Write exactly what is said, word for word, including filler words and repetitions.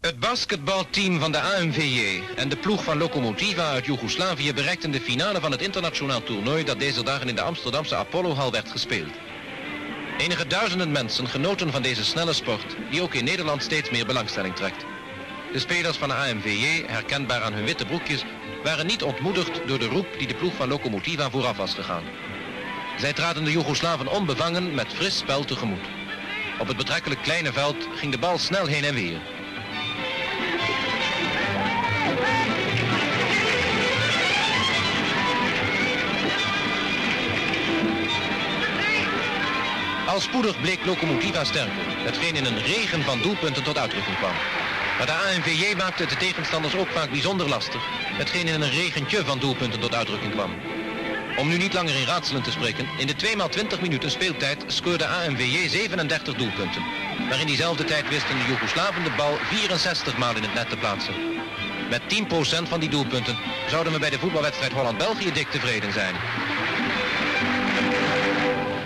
Het basketbalteam van de A M V J en de ploeg van Lokomotiva uit Joegoslavië bereikten de finale van het internationaal toernooi dat deze dagen in de Amsterdamse Apollohal werd gespeeld. Enige duizenden mensen genoten van deze snelle sport die ook in Nederland steeds meer belangstelling trekt. De spelers van de A M V J, herkenbaar aan hun witte broekjes, waren niet ontmoedigd door de roep die de ploeg van Lokomotiva vooraf was gegaan. Zij traden de Joegoslaven onbevangen met fris spel tegemoet. Op het betrekkelijk kleine veld ging de bal snel heen en weer. Al spoedig bleek Lokomotiva sterker, hetgeen in een regen van doelpunten tot uitdrukking kwam. Maar de A M V J maakte het de tegenstanders ook vaak bijzonder lastig, hetgeen in een regentje van doelpunten tot uitdrukking kwam. Om nu niet langer in raadselen te spreken, in de twee maal twintig minuten speeltijd scoorde A M V J zevenendertig doelpunten. Maar in diezelfde tijd wisten de Joegoslaven de bal vierenzestig maal in het net te plaatsen. Met tien procent van die doelpunten zouden we bij de voetbalwedstrijd Holland-België dik tevreden zijn.